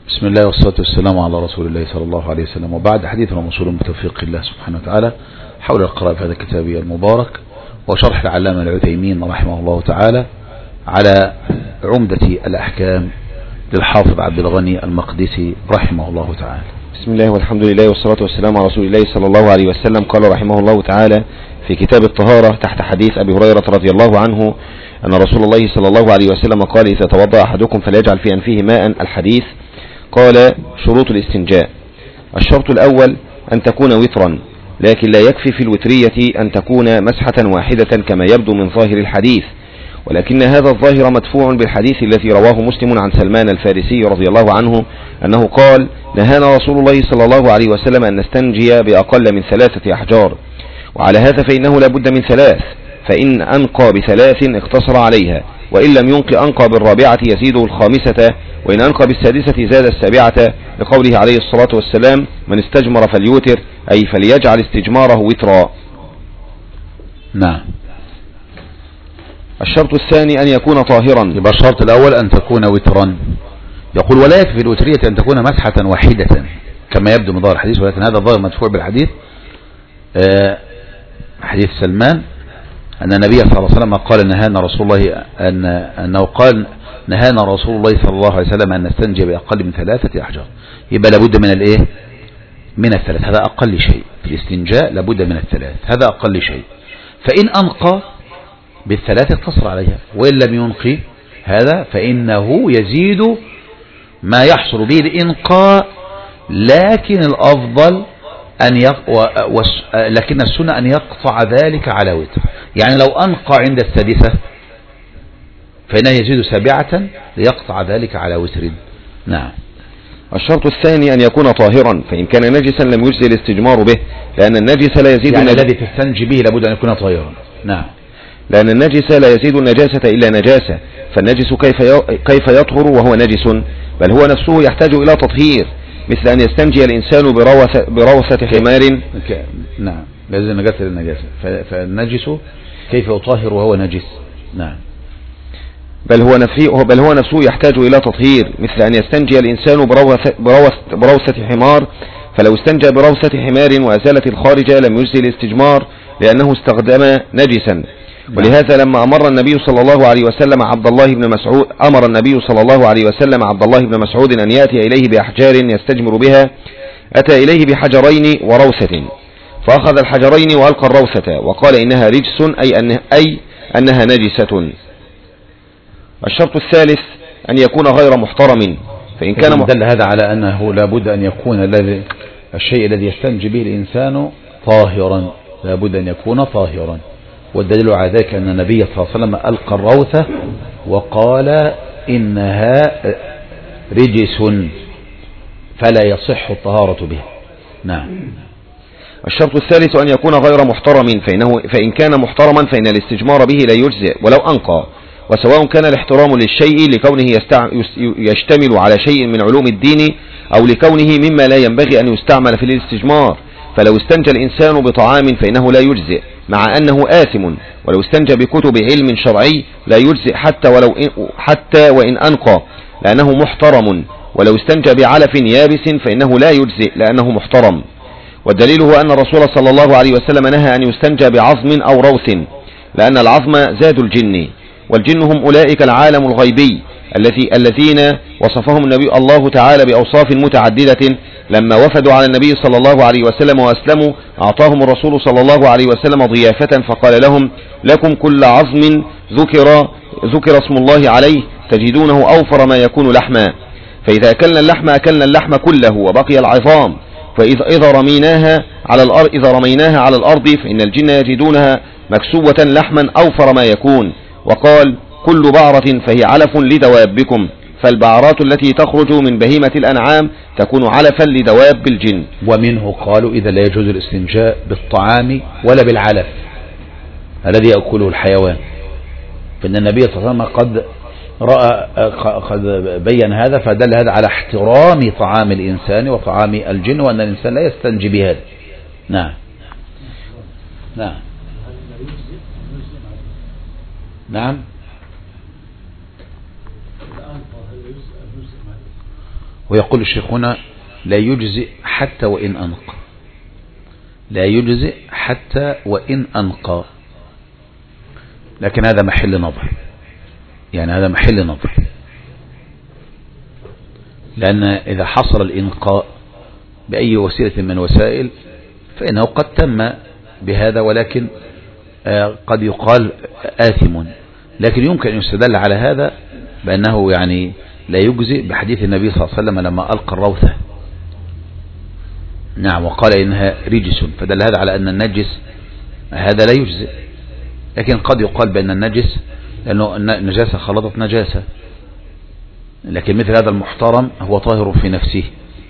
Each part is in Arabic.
بسم الله والصلاة والسلام على رسول الله صلى الله عليه وسلم، وبعد حديثنا موصول بتوفيق الله سبحانه وتعالى حول القراءة في هذا الكتاب المبارك وشرح العلامة العثيمين رحمه الله تعالى على عمدة الأحكام للحافظ عبد الغني المقدسي رحمه الله تعالى. بسم الله والحمد لله والصلاة والسلام على رسول الله صلى الله عليه وسلم. قال رحمه الله تعالى في كتاب الطهارة تحت حديث أبي هريرة رضي الله عنه أن رسول الله صلى الله عليه وسلم قال: إذا توضأ أحدكم فليجعل في أنفه ماء. الحديث. قال: شروط الاستنجاء: الشرط الأول أن تكون وترا، لكن لا يكفي في الوترية أن تكون مسحة واحدة كما يبدو من ظاهر الحديث، ولكن هذا الظاهر مدفوع بالحديث الذي رواه مسلم عن سلمان الفارسي رضي الله عنه أنه قال: نهانا رسول الله صلى الله عليه وسلم أن نستنجي بأقل من 3 أحجار، وعلى هذا فإنه لا بد من 3، فإن أنقى ب3 اقتصر عليها، وإن لم ينق أنقى بالرابعة يزيده الخامسة، وإن أنقى بالسادسة زاد السابعة، لقوله عليه الصلاة والسلام: من استجمر فليوتر، أي فليجعل استجماره وترا. نعم. الشرط الثاني أن يكون طاهرا. يبقى الشرط الأول أن تكون وترا. يقول: ولا يكفي في الوترية أن تكون مسحة واحدة كما يبدو من ظاهر الحديث، ولكن هذا الظاهر مدفوع بالحديث حديث سلمان أن النبي صلى الله عليه وسلم قال: نهانا رسول الله أنه قال: نهانا رسول الله صلى الله عليه وسلم أن نستنجي بأقل من 3 أحجار. يبقى لابد من الإيه؟ من 3. هذا أقل شيء في الاستنجاء، لابد من 3. هذا أقل شيء. فإن أنقى بال3 اقتصر عليها، وإن لم ينقي هذا فإنه يزيد ما يحصل به الإنقاء، لكن الأفضل لكن السنة أن يقطع ذلك على وتر. يعني لو أنقى عند السادسة فإنه يزيد 7 ليقطع ذلك على وتر. نعم. الشرط الثاني أن يكون طاهرا، فإن كان نجسا لم يجزي الاستجمار به، لأن النجس لا يزيد يعني الذي تستنجي به لابد أن يكون طاهرا. نعم. لأن النجس لا يزيد النجاسة إلا نجاسة، فالنجس كيف يطهر وهو نجس؟ بل هو نفسه يحتاج إلى تطهير، مثل أن يستنجي الإنسان بروثة حمار. نعم، لازم نجاسة للنجاسة، فالنجس كيف يطهر وهو نجس؟ نعم. بل هو نفسه يحتاج إلى تطهير، مثل أن يستنجي الإنسان بروثة حمار، فلو استنجى بروثة حمار وأزالت الخارج لم يجزي الاستجمار لأنه استخدم نجسا. ولهذا لما أمر النبي صلى الله عليه وسلم عبد الله بن مسعود أن يأتي إليه بأحجار يستجمر بها، أتى إليه بحجرين وروثة، فأخذ الحجرين وألقى الروثة وقال: إنها رجس، أي أنها نجسة. الشرط الثالث أن يكون غير محترم، فإن كان دل هذا على أنه لابد أن يكون الشيء الذي يستنجي به الإنسان طاهرا، لابد أن يكون طاهرا. والدليل على ذلك أن النبي صلى الله عليه وسلم ألقى الروثة وقال: إنها رجس فلا يصح الطهارة بها. نعم. الشرط الثالث أن يكون غير محترم، فإن كان محترما فإن الاستجمار به لا يجزئ ولو أنقى، وسواء كان الاحترام للشيء لكونه يشتمل على شيء من علوم الدين، أو لكونه مما لا ينبغي أن يستعمل في الاستجمار. فلو استنجى الإنسان بطعام فإنه لا يجزئ مع أنه آثم، ولو استنجى بكتب علم شرعي لا يجزئ حتى وإن أنقى لأنه محترم، ولو استنجى بعلف يابس فإنه لا يجزئ لأنه محترم. والدليل هو أن الرسول صلى الله عليه وسلم نهى أن يستنجى بعظم أو روث، لأن العظم زاد الجن، والجن هم أولئك العالم الغيبي الذين وصفهم الله تعالى بأوصاف متعددة. لما وفدوا على النبي صلى الله عليه وسلم وأسلموا أعطاهم الرسول صلى الله عليه وسلم ضيافة، فقال لهم: لكم كل عظم ذكر اسم الله عليه تجدونه أوفر ما يكون لحما، فإذا أكلنا اللحم كله وبقي العظام، فإذا رميناها على الأرض فإن الجن يجدونها مكسوة لحما أوفر ما يكون. وقال: كل بعرة فهي علف لدوابكم، فالبعرات التي تخرج من بهيمة الأنعام تكون علفا لدواب الجن. ومنه قالوا: إذا لا يجوز الاستنجاء بالطعام ولا بالعلف الذي يأكله الحيوان، فإن النبي صلى الله عليه وسلم قد بين هذا، فدل هذا على احترام طعام الإنسان وطعام الجن، وأن الإنسان لا يستنجي بهذا. نعم. نعم. نعم. ويقول الشيخ هنا لا يجزئ حتى وإن أنقى، لا يجزئ حتى وإن أنقى، لكن هذا محل نظر، يعني هذا محل نظر، لأن إذا حصل الإنقاء بأي وسيلة من وسائل فإنه قد تم بهذا، ولكن قد يقال آثم، لكن يمكن أن يستدل على هذا بأنه يعني لا يجزئ بحديث النبي صلى الله عليه وسلم لما ألقى الروثة، نعم، وقال إنها رجس، فدل هذا على أن النجس هذا لا يجزئ، لكن قد يقال بأن النجس لأنه النجاسة خلطت نجاسة، لكن مثل هذا المحترم هو طاهر في نفسه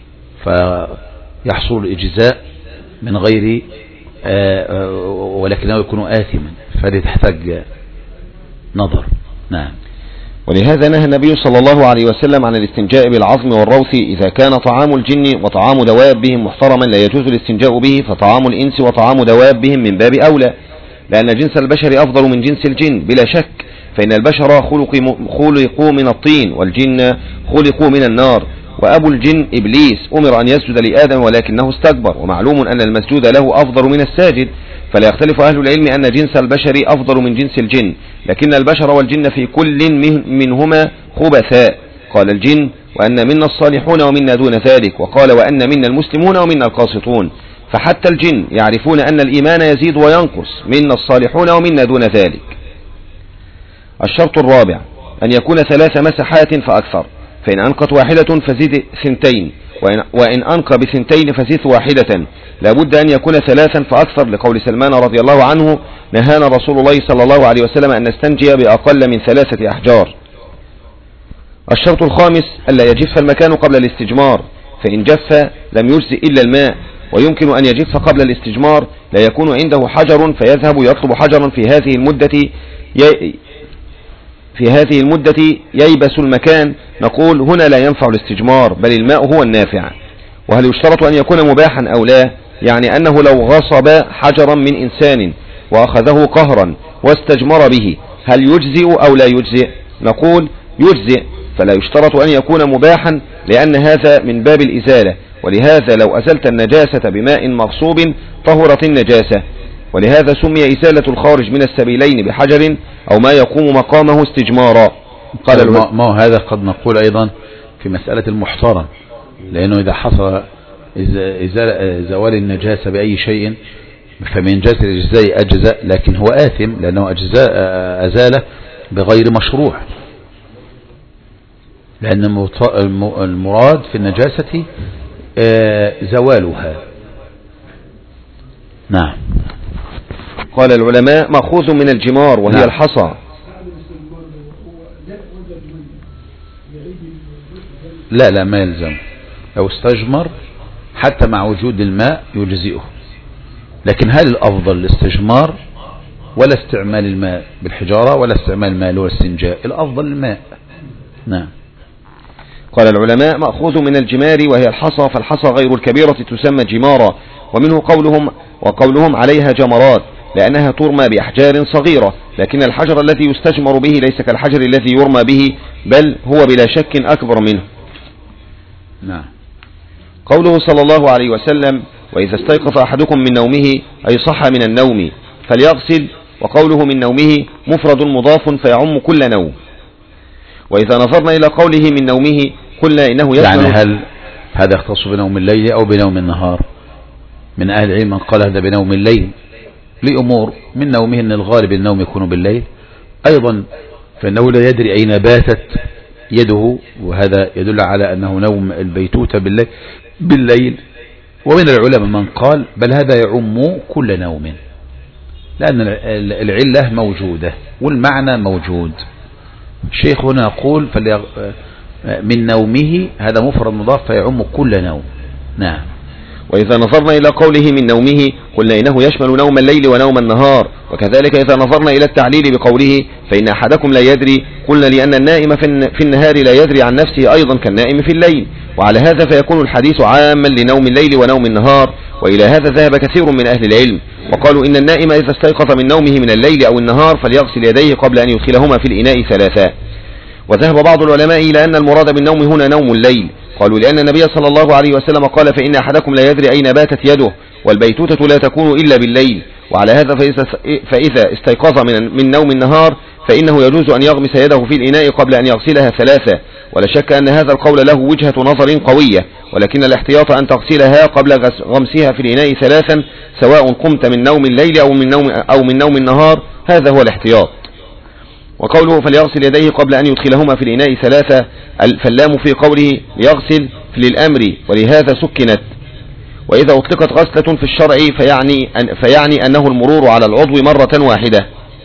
فيحصل الإجزاء من غير ولكنه يكون آثما، فهذه تحتاج نظر. نعم. ولهذا نهى النبي صلى الله عليه وسلم عن الاستنجاء بالعظم والروث إذا كان طعام الجن وطعام دوابهم محترما لا يجوز الاستنجاء به، فطعام الإنس وطعام دوابهم من باب أولى، لأن جنس البشر أفضل من جنس الجن بلا شك، فإن البشر خلقوا من الطين والجن خلقوا من النار، وأبو الجن إبليس أمر أن يسجد لآدم ولكنه استكبر، ومعلوم أن المسجود له أفضل من الساجد، فلا يختلف أهل العلم أن جنس البشر أفضل من جنس الجن، لكن البشر والجن في كل منهما خبثاء، قال الجن وأن منا الصالحون ومنا دون ذلك، وقال وأن منا المسلمون ومنا القاسطون، فحتى الجن يعرفون أن الإيمان يزيد وينقص، منا الصالحون ومنا دون ذلك. الشرط الرابع أن يكون 3 مسحات فأكثر، فإن أنقت واحدة فزيد 2، وإن أنقى ب2 فزيد واحدة، لا بد أن يكون 3 فأكثر، لقول سلمان رضي الله عنه نهانا رسول الله صلى الله عليه وسلم أن نستنجي بأقل من 3 أحجار. الشرط الخامس ألا يجف المكان قبل الاستجمار، فإن جف لم يجزئ إلا الماء، ويمكن أن يجف قبل الاستجمار لا يكون عنده حجر فيذهب يطلب حجرا في هذه المدة ييبس المكان، نقول هنا لا ينفع الاستجمار بل الماء هو النافع. وهل يشترط أن يكون مباحا أو لا؟ يعني أنه لو غصب حجرا من إنسان وأخذه قهرا واستجمر به هل يجزئ أو لا يجزئ؟ نقول يجزئ، فلا يشترط أن يكون مباحا لأن هذا من باب الإزالة، ولهذا لو أزلت النجاسة بماء مغصوب طهرت النجاسة، ولهذا سمي إزالة الخارج من السبيلين بحجر أو ما يقوم مقامه استجمارا. قال ما هذا قد نقول أيضا في مسألة المحترم، لأنه إذا حصل زوال النجاسة بأي شيء فمن جهة الإجزاء أجزاء، لكن هو آثم لأنه أزاله بغير مشروع، لأن المراد في النجاسة زوالها. نعم. قال العلماء مأخوذ من الجمار وهي الحصى. لا ما يلزم، لو استجمر حتى مع وجود الماء يجزئه، لكن هل الأفضل الاستجمار ولا استعمال الماء بالحجارة ولا استعمال الماء والاستنجاء؟ الأفضل الماء. نعم. قال العلماء مأخوذ من الجمار وهي الحصى، فالحصى غير الكبيرة تسمى جمارا، ومنه قولهم عليها جمرات لأنها ترمى بأحجار صغيرة، لكن الحجر الذي يستجمر به ليس كالحجر الذي يرمى به، بل هو بلا شك أكبر منه. نعم. قوله صلى الله عليه وسلم وإذا استيقظ أحدكم من نومه أي صح من النوم فليغسل، وقوله من نومه مفرد مضاف فيعم كل نوم. وإذا نظرنا إلى قوله من نومه قلنا إنه يشمل، يعني هل هذا يختص بنوم الليل أو بنوم النهار؟ من أهل العلم من قال هذا بنوم الليل لأمور، من نومه أن الغالب النوم يكون بالليل، أيضا فإنه لا يدري أين باتت يده، وهذا يدل على أنه نوم البيتوتة بالليل. ومن العلماء من قال بل هذا يعم كل نوم، لأن العلة موجودة والمعنى موجود. الشيخ هنا يقول من نومه هذا مفرد مضاف فيعم كل نوم. نعم. وإذا نظرنا إلى قوله من نومه قلنا إنه يشمل نوم الليل ونوم النهار، وكذلك إذا نظرنا إلى التعليل بقوله فإن أحدكم لا يدري قلنا لأن النائم في النهار لا يدري عن نفسه أيضا كالنائم في الليل، وعلى هذا فيكون الحديث عاما لنوم الليل ونوم النهار. وإلى هذا ذهب كثير من أهل العلم، وقالوا إن النائم إذا استيقظ من نومه من الليل أو النهار فليغسل يديه قبل أن يدخلهما في الإناء 3. وذهب بعض العلماء إلى أن المراد بالنوم هنا نوم الليل، قالوا لأن النبي صلى الله عليه وسلم قال فإن أحدكم لا يدري أين باتت يده، والبيتوتة لا تكون إلا بالليل. وعلى هذا فإذا استيقظ من نوم النهار فإنه يجوز أن يغمس يده في الإناء قبل أن يغسلها ثلاثة، ولا شك أن هذا القول له وجهة نظر قوية، ولكن الاحتياط أن تغسلها قبل غمسها في الإناء ثلاثا سواء قمت من نوم الليل أو من نوم النهار، هذا هو الاحتياط. وقوله فليغسل يديه قبل أن يدخلهما في الإناء ثلاثة، فاللام في قوله ليغسل للأمر ولهذا سكنت. وإذا أطلقت غسلة في الشرع فيعني أنه المرور على العضو مرة واحدة.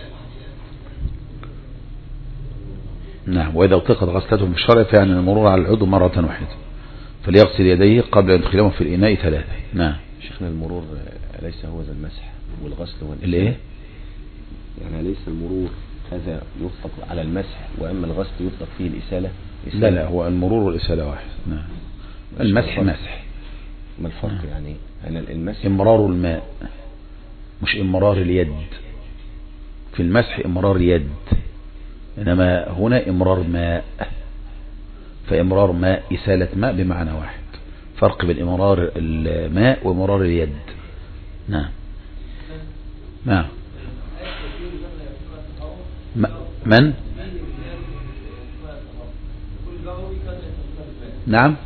نعم، وإذا أطلقت غسلة في الشرع فيعني المرور على العضو مرة واحدة، فليغسل يديه قبل أن يدخلهما في الإناء ثلاثة. نعم. شيخنا المرور ليس هو ذا المسح والغسل الإيه؟ يعني ليس المرور هذا يطلق على المسح، وأما الغسل يطلق فيه الإسالة. لا هو المرور والإسالة واحد. نعم. المسح مسح. ما الفرق يعني؟ أنا المسح إمرار الماء مش إمرار اليد. في المسح إمرار اليد، إنما هنا إمرار ماء، فإمرار ماء إسالة ماء بمعنى واحد، فرق بين إمرار الماء وإمرار اليد. نعم. نعم. من؟ نعم.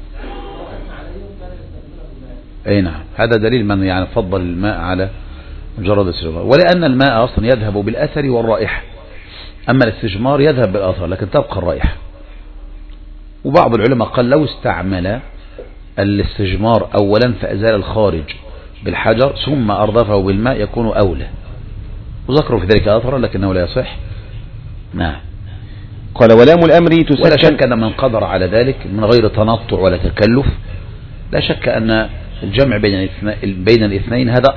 أي نعم، هذا دليل من يعني فضل الماء على مجرد الاستجمار، ولأن الماء أصلا يذهب بالأثر والرائحة، أما الاستجمار يذهب بالأثر لكن تبقى الرائحة. وبعض العلماء قال لو استعمل الاستجمار أولا فأزال الخارج بالحجر ثم أردفه بالماء يكون أولى، وذكروا في ذلك أثرا لكنه لا يصح. نعم. قال ولام الأمر تسكن. ولا شك أن من قدر على ذلك من غير تنطع ولا تكلف، لا شك أن الجمع بين الاثنين هذا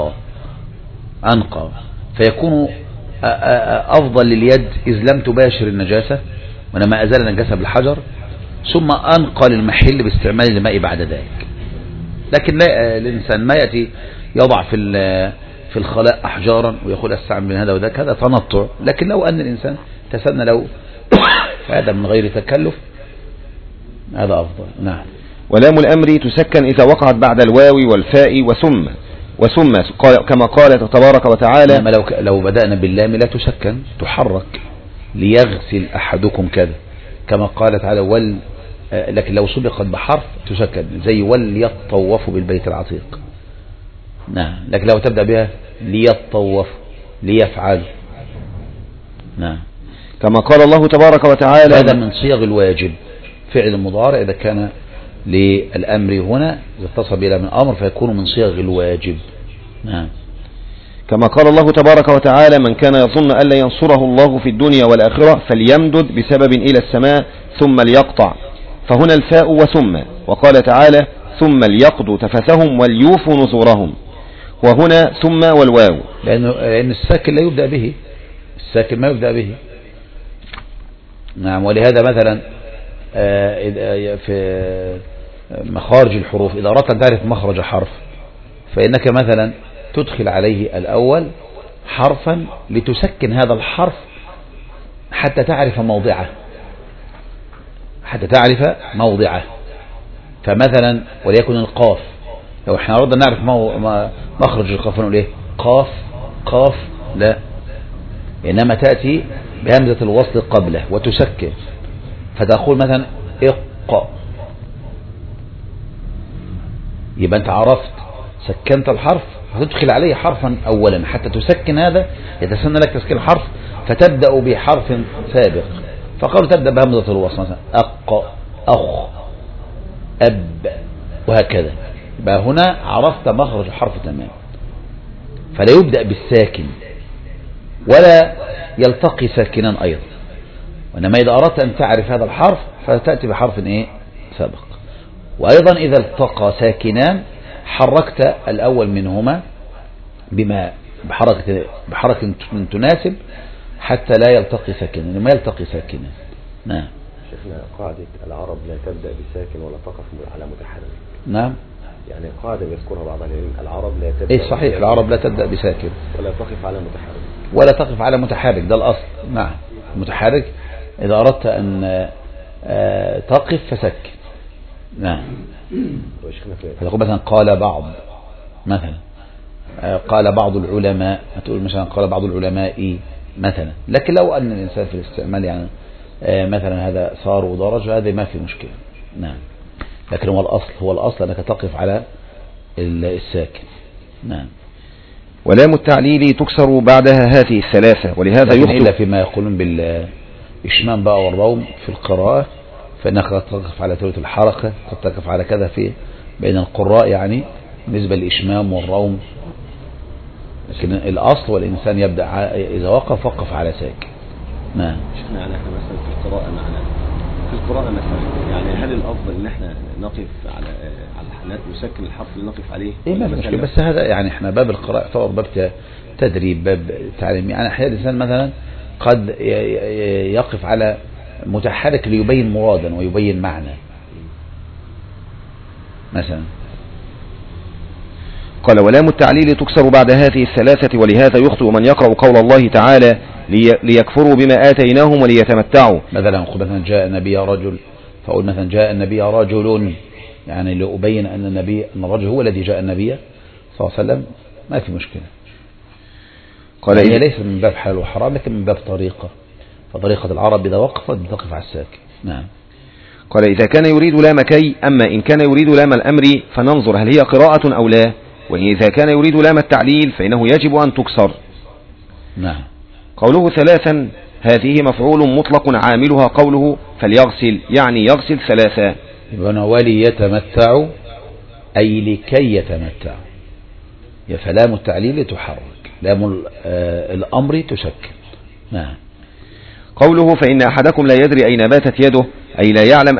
أنقى فيكون أفضل لليد إذ لم تباشر النجاسة وإنما أزال النجاسة بالحجر، ثم أنقى للمحل باستعمال الماء بعد ذلك. لكن لا الإنسان ما يأتي يضع في الخلاء أحجارا ويقول أستعمل من هذا وذاك، هذا تنطع. لكن لو أن الإنسان تسنى له هذا من غير تكلف هذا أفضل. نعم. ولام الأمر تسكن إذا وقعت بعد الواو والفاء وثم كما قال تبارك وتعالى. لو بدأنا باللام لا تسكن، تحرك ليغسل أحدكم كذا كما قال تعالى لكن لو سبقت بحرف تسكن زي وليطوفوا بالبيت العتيق. نعم. لكن لو تبدأ بها ليطوف ليفعل. نعم. كما قال الله تبارك وتعالى هذا من صيغ الواجب، فعل المضارع إذا كان للأمر هنا إذا اتصل بلا من أمر فيكون من صيغ الواجب. نعم. كما قال الله تبارك وتعالى من كان يظن أن لا ينصره الله في الدنيا والآخرة فليمدد بسبب إلى السماء ثم ليقطع، فهنا الفاء وثم. وقال تعالى ثم ليقضوا تفثهم وليوفوا نذورهم، وهنا ثم والواو، لأن الساكن لا يبدأ به، الساكن ما يبدأ به. نعم. ولهذا مثلا في مخارج الحروف إذا أردت أن تعرف مخرج حرف فإنك مثلا تدخل عليه الأول حرفا لتسكن هذا الحرف حتى تعرف موضعه، فمثلا وليكن القاف، لو احنا أردنا نعرف مخرج القاف نقول ايه؟ قاف لا، إنما تأتي بهمزة الوصل قبله وتسكن، فتقول مثلا يبقى أنت عرفت سكنت الحرف، هتدخل عليه حرفا أولا حتى تسكن هذا، يتسنى لك تسكين الحرف فتبدأ بحرف سابق، فقالوا تبدأ بهمزة الوصل مثلا أخ أب وهكذا، يبقى هنا عرفت مخرج الحرف تمام، فلا يبدأ بالساكن ولا يلتقي ساكنا أيضا، وإنما إذا أردت أن تعرف هذا الحرف فتأتي بحرف سابق. وأيضا إذا التقى ساكنان حركت الأول منهما بحركة تناسب حتى لا يلتقي ساكنا، لما يلتقي ساكنا. نعم. شيخنا قاعدة العرب لا تبدأ بساكن ولا تقف على متحرك. نعم. يعني قاعدة يذكرها بعض العلماء العرب لا تبدأ صحيح، العرب لا تبدأ بساكن ولا تقف على متحرك ده الأصل. نعم. متحرك إذا أردت أن تقف فسكن. نعم. فتقول مثلا قال بعض العلماء، تقول مثلا قال بعض العلماء مثلا. لكن لو أن الإنسان في الاستعمال يعني مثلا هذا صار ودرج، هذا ما في مشكلة. نعم. لكن هو الأصل أنك تقف على الساكن. نعم. ولام التعليل تكسر بعدها هذه الثلاثة، ولهذا يخطئ إلا فيما يقولون بالإشمام بقى والروم في القراءة، فإنك قد تقف على ثلث الحركة، قد تقف على كذا في بين القراء يعني بالنسبة للإشمام والروم. لكن الأصل والإنسان يبدأ إذا وقف على ساكن. نعم. شيخنا يعني احنا مثلا في القراءة مثلا يعني هل الأفضل إن احنا نقف على نسكن الحرف اللي نقف عليه؟ ما مشكلة، بس هذا يعني احنا باب القراءة يعتبر باب تدريب، باب تعليم. يعني أحيانا الإنسان مثلا قد يقف على متحرك ليبين مرادا ويبين معنى مثلا. قال ولام التعليل تكسر بعد هذه الثلاثة، ولهذا يخطئ من يقرأ قول الله تعالى ليكفروا بما آتيناهم وليتمتعوا. مثلا جاء النبي رجل، فأقول مثلا جاء النبي رجل، يعني لأبين أن الرجل هو الذي جاء النبي صلى الله عليه وسلم، ما في مشكلة. قال هي ليس من باب حلال وحرام، لكن من باب طريقة، فطريقة العرب إذا وقفت بتقف على الساكن. نعم. قال إذا كان يريد لام كي، أما إن كان يريد لام الأمر فننظر هل هي قراءة أو لا، وإذا كان يريد لام التعليل فإنه يجب أن تكسر. نعم. قوله ثلاثا هذه مفعول مطلق عاملها قوله فليغسل، يعني يغسل ثلاثا. وليتمتعوا أي لكي يتمتعوا، فلام التعليل تحرك، لام الأمر تسكن. نعم. قوله فإن أحدكم لا يدري أين باتت يده، أي لا يعلم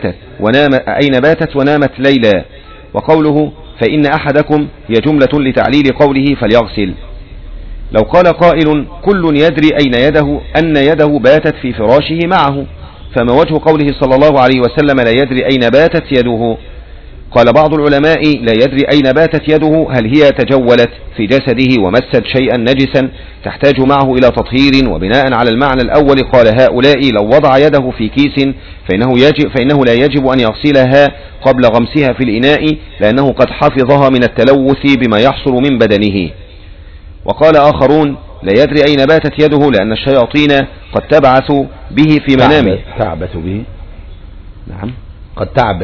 أين باتت ونامت ليلا. وقوله فإن أحدكم هي جملة لتعليل قوله فليغسل. لو قال قائل كل يدري أن يده باتت في فراشه معه، فما وجه قوله صلى الله عليه وسلم لا يدري أين باتت يده؟ قال بعض العلماء لا يدري أين باتت يده هل هي تجولت في جسده ومست شيئا نجسا تحتاج معه إلى تطهير، وبناء على المعنى الأول قال هؤلاء لو وضع يده في كيس فإنه لا يجب أن يغسلها قبل غمسها في الإناء، لأنه قد حفظها من التلوث بما يحصل من بدنه. وقال آخرون لا يدري أين باتت يده لأن الشياطين قد تبعث به في منامه. تعبث به. نعم. قد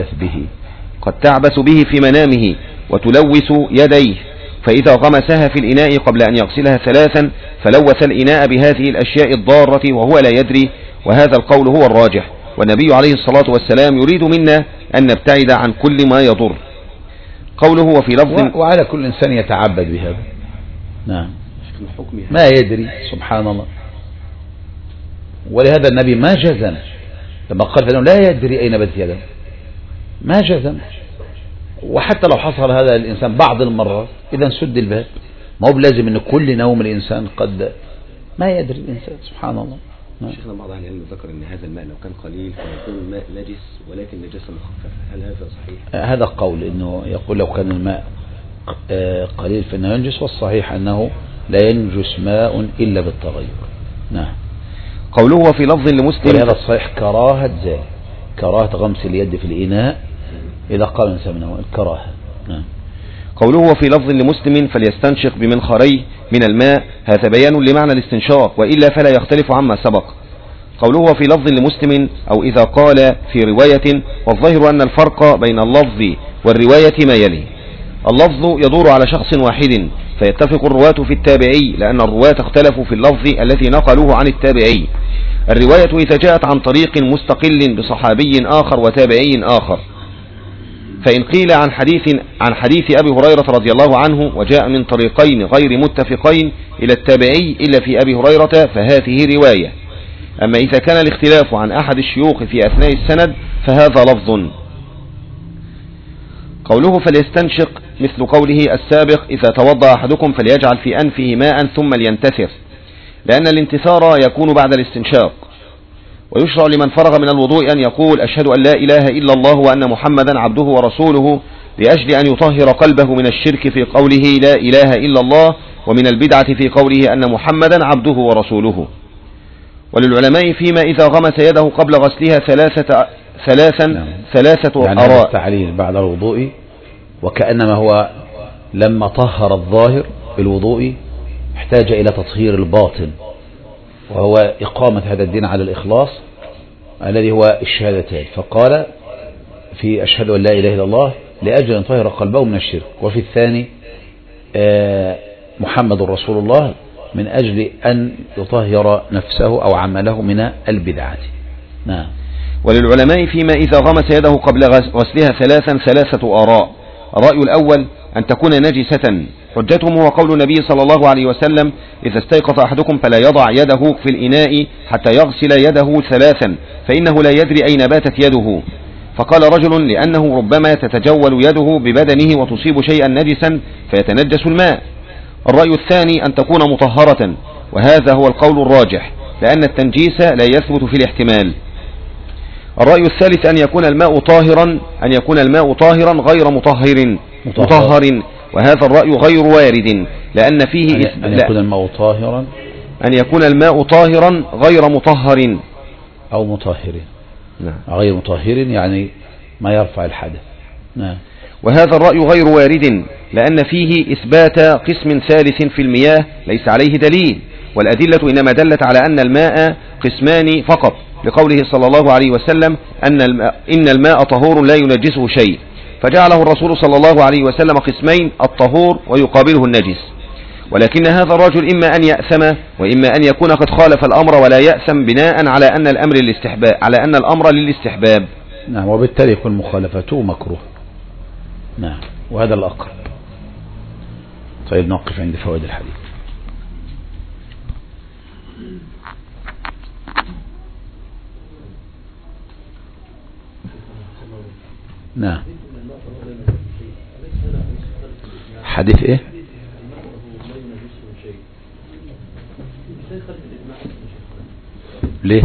تعبث به في منامه وتلوث يديه، فإذا غمسها في الإناء قبل أن يغسلها ثلاثا فلوث الإناء بهذه الأشياء الضارة وهو لا يدري، وهذا القول هو الراجح. والنبي عليه الصلاة والسلام يريد منا أن نبتعد عن كل ما يضر. قوله وفي لفظ وعلى كل إنسان يتعبد بهذا. نعم. ما يدري سبحان الله. ولهذا النبي ما جزم لما قال فإنه لا يدري أين باتت يده، ما جزم. وحتى لو حصل هذا الإنسان بعض المرات إذا سد الباب، ما هو بلازم أن كل نوم الإنسان قد ما يدري الإنسان سبحان الله. شيخنا بعض أهل العلم ذكر أن هذا الماء لو كان قليل فيكون الماء نجس ولكن نجاسة مخففة، هل هذا صحيح؟ هذا قول أنه يقول لو كان الماء قليل فإنه ينجس، والصحيح أنه لا ينجس ماء إلا بالتغير. نعم. قوله وفي لفظ لمسلم، ولهذا الصحيح كراهة غمس اليد في الإناء إذا قال الإنسان منه الكراهة. نعم. قوله وفي لفظ لمسلم فليستنشق بمنخريه من الماء، هذا بيان لمعنى الاستنشاق، وإلا فلا يختلف عما سبق. قوله وفي لفظ لمسلم أو إذا قال في رواية، والظاهر أن الفرق بين اللفظ والرواية ما يلي: اللفظ يدور على شخص واحد فيتفق الرواة في التابعي، لأن الرواة اختلفوا في اللفظ الذي نقلوه عن التابعي. الرواية إذا جاءت عن طريق مستقل بصحابي آخر وتابعي آخر، فإن قيل عن حديث أبي هريرة رضي الله عنه وجاء من طريقين غير متفقين إلى التابعي إلا في أبي هريرة فهذه رواية. أما إذا كان الاختلاف عن أحد الشيوخ في أثناء السند فهذا لفظ. قوله فليستنشق مثل قوله السابق إذا توضأ أحدكم فليجعل في أنفه ماء ثم لينتثر، لأن الانتثار يكون بعد الاستنشاق. ويشرع لمن فرغ من الوضوء أن يقول أشهد أن لا إله إلا الله وأن محمدا عبده ورسوله، لأجل أن يطهر قلبه من الشرك في قوله لا إله إلا الله، ومن البدعة في قوله أن محمدا عبده ورسوله. وللعلماء فيما إذا غمس يده قبل غسلها ثلاثة يعني آراء. التعليل بعد الوضوء وكأنما هو لما طهر الظاهر بالوضوء احتاج إلى تطهير الباطن، وهو إقامة هذا الدين على الإخلاص الذي هو الشهادتين، فقال في أشهد أن لا إله إلا الله لأجل أن يطهر قلبه من الشرك، وفي الثاني محمد رسول الله من أجل أن يطهر نفسه أو عمله من البدعة. نعم. وللعلماء فيما إذا غمس يده قبل غسلها ثلاثة آراء. الرأي الأول أن تكون نجسة، حجتهم هو قول النبي صلى الله عليه وسلم: إذا استيقظ أحدكم فلا يضع يده في الإناء حتى يغسل يده ثلاثا فإنه لا يدري أين باتت يده. فقال رجل: لأنه ربما تتجول يده ببدنه وتصيب شيئا نجسا فيتنجس الماء. الرأي الثاني أن تكون مطهرة، وهذا هو القول الراجح لأن التنجيس لا يثبت في الاحتمال. الرأي الثالث أن يكون الماء طاهرا غير مطهر، وهذا الرأي غير وارد لأن فيه أن يكون الماء طاهرا، أن يكون الماء طاهرا غير مطهر أو مطهر. نعم. غير مطهر يعني ما يرفع الحدث. نعم. وهذا الرأي غير وارد لأن فيه إثبات قسم ثالث في المياه ليس عليه دليل، والأدلة إنما دلت على أن الماء قسمان فقط، لقوله صلى الله عليه وسلم: إن الماء طهور لا ينجسه شيء، فجعله الرسول صلى الله عليه وسلم قسمين: الطهور ويقابله النجس. ولكن هذا الرجل إما أن يأثم وإما أن يكون قد خالف الأمر ولا يأثم بناء على أن الأمر للاستحباب. نعم. وبالتالي يكون مخالفته مكروه. نعم. وهذا الأقرب. طيب نوقف عند فوائد الحديث. نعم. حديث ايه؟ ليه؟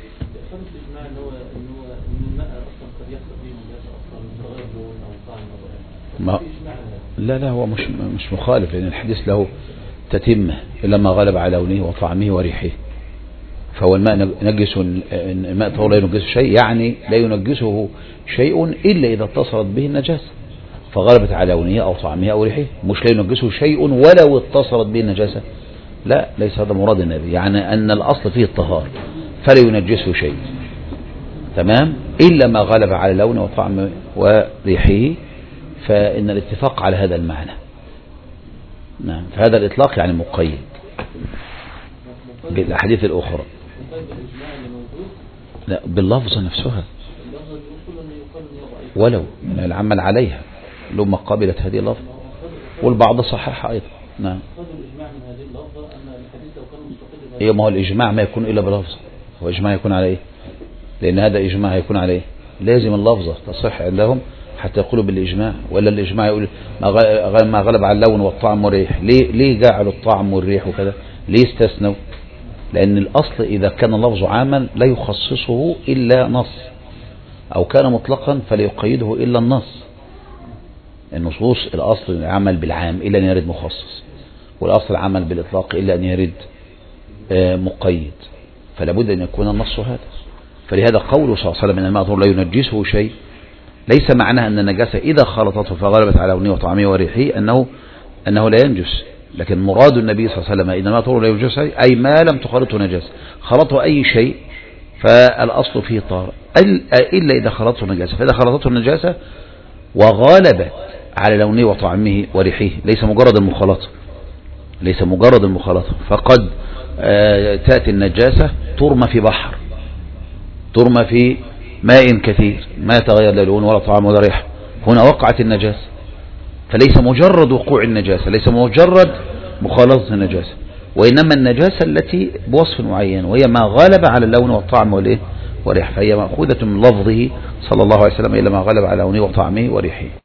لا هو مش مخالف، لأن الحديث له تتمة: إلا ما غلب على لونه وطعمه وريحه. فهو الماء نجس، الماء طهور لا ينجسه شيء، يعني لا ينجسه شيء إلا إذا اتصلت به النجاسة، فغلبت على لونه أو طعمه أو ريحه، مش لا ينجسه شيء ولو اتصلت به النجاسة. لا، ليس هذا مراد النبي، يعني أن الأصل فيه الطهارة فلا ينجسه شيء، تمام، إلا ما غلب على لونه وطعمه وريحه، فإن الاتفاق على هذا المعنى. نعم. فهذا الإطلاق يعني مقيد بالأحاديث الأخرى. لا، باللفظة نفسها، ولو العمل عليها لما قابلت هذه اللفظة، والبعض صححها أيضا. نعم. إيه، ما هو الإجماع ما يكون إلا بلفظة. هو إجماع يكون على إيه؟ لأن هذا إجماع يكون على إيه؟ لازم اللفظة تصح عندهم حتى يقولوا بالإجماع، ولا الإجماع يقول ما غلب على اللون والطعم والريح. ليه جعلوا الطعم والريح وكذا؟ ليه استثنوا؟ لأن الأصل إذا كان اللفظ عاما لا يخصصه إلا نص، أو كان مطلقا فلا يقيده إلا النص. النصوص الأصل العمل بالعام إلا أن يرد مخصص، والأصل العمل بالإطلاق إلا أن يرد مقيد، فلا بد أن يكون النص هذا. فلهذا قوله صلى الله عليه وسلم إن الماء طهور لا ينجسه شيء، ليس معناها أن النجاسة إذا خلطته فغلبت على لونه وطعمه وريحه أنه لا ينجس، لكن مراد النبي صلى الله عليه وسلم إن الماء طهور لا ينجسه شيء أي ما لم تخلطه نجاسة. خلطه أي شيء فالأصل فيه طهارة إلا إذا خلطته نجاسة، فإذا خلطته النجاسة وغالبت على لونه وطعمه وريحه، ليس مجرد المخالطة، فقد تأتي النجاسة ترمى في بحر، ترمى في ماء كثير ما تغير لا لون ولا طعم ولا ريحة، هنا وقعت النجاسة. فليس مجرد وقوع النجاسة، ليس مجرد مخالطة النجاسة، وإنما النجاسة التي بوصف معين، وهي ما غلب على اللون والطعم والريحة، فهي مأخوذة من لفظه صلى الله عليه وسلم إلى ما غلب على لونه وطعمه وريحه.